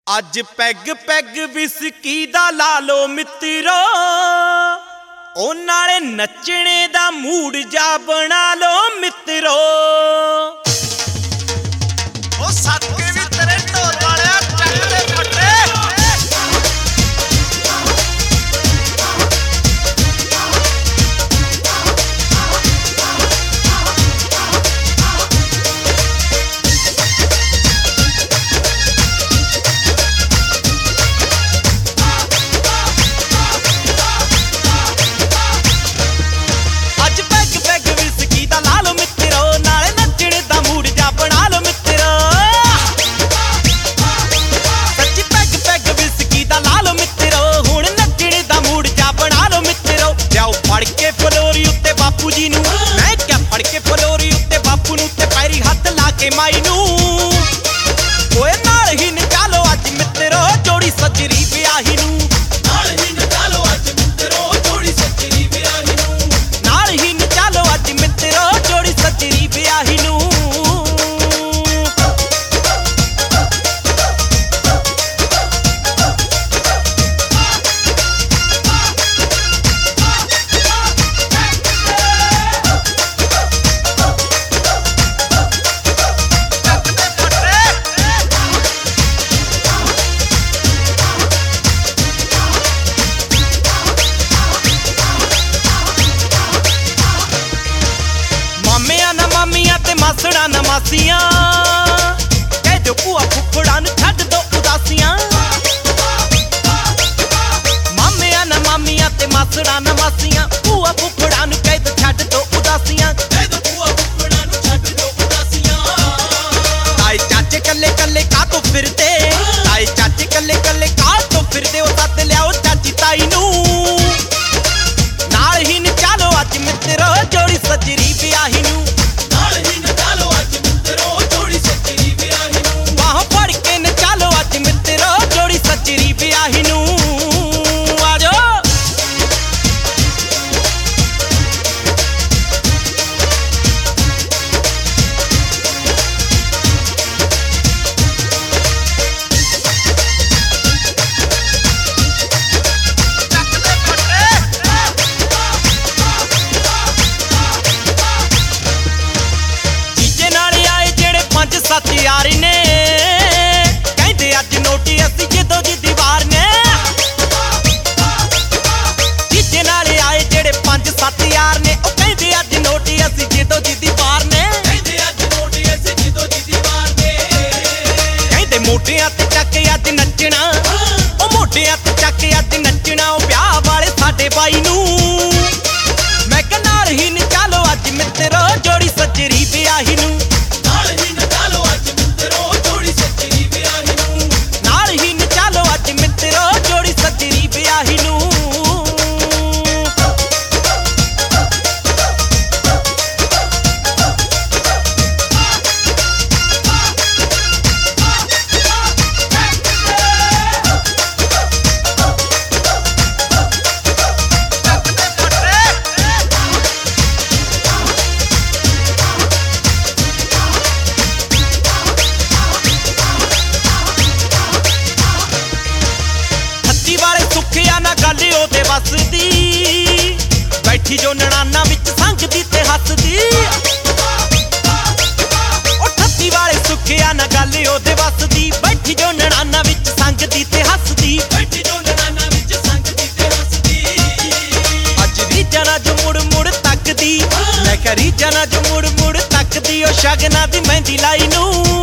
ਅੱਜ peg peg whisky ਦਾ ਲਾ ਲੋ ਮਿੱਤਰੋ, ਉਹ ਨਾਲੇ ਨੱਚਣੇ ਦਾ ਮੂਡ ਜਾ ਬਣਾ ਲੋ ਮਿੱਤਰੋ। ਉਹ ਸੱਕੇ ਵੀ ਤੇਰੇ ਢੋਲ ਵਾਲਿਆ ਚੱਕ ਦੇ ਫੱਟੇ। फड़ के फलोरी उत्ते बापू जी नू, मैं क्या फड़ के फलोरी उत्ते बापू नू, ते पैरी हथ ला के माई नू। ओए नाल ही नचालो अज मित्रो जोड़ी सजरी ब्याही नू, नाल ही नचालो अज मित्रो जोड़ी सजरी ब्याही नू, नाल ही नचालो अज मित्रो जोड़ी सजरी ब्याही नू। मासड़ा न मासियां कह दो भूआ फुफड़ा नू छड्ड दो उदासियां। मामियां न मामियां ते मासड़ा न मासियां, भूआ फुफड़ा नू कह दो छड्ड दो उदासियां, कह दो भूआ फुफड़ा नू छड्ड दो उदासियां। ताए चाचे कल्ले कल्ले का तो फिरदे, ताए चाचे कल्ले कल्ले का तो फिरदे, ओ सद लियाओ चाची ताई नू, नाल ही नचालो अज मित्रो जोड़ी सजरी ब्याही नू। सजरी ब्याही नू आ जाओ। जीजे नाल आए जेड़े 5-7 यारी ने, कहंदे अज नोटी असी जिदो जी दीवार ने। जीजे नाल आए जेड़े 5-7 यार ने, ओ कहंदे अज नोटी असी जिदो जी दीवार ने, कहंदे अज नोटी असी जिदो जी दीवार ने। कहंदे मोटियां ते चक अज नचना, ओ मोटियां ते चक अज नचना, ओ ब्याह वाले साडे बाई नू। मैं कह नाल ही नचालो अज मित्रो जोड़ी सजरी ब्याही नू, नाल ही नचालो अज मित्रो जोड़ी सजरी ब्याही नू, नाल ही नचालो अज मित्रो जोड़ी सजरी ब्याही नू। गल ओदे बस दी बैठी जो ननाना विच संगदी ते हसदी, ओ ठत्ती वाले सुखिया ना गल ओदे बस दी बैठी जो ननाना विच संगदी ते हसदी, बैठी जो ननाना विच संगदी ते हसदी। अज रीजा ना जो मुड़ मुड़ तकदी, मैं कह रीजा ना जो मुड़ मुड़ तकदी, ओ शगना दी मेहंदी लाई नू।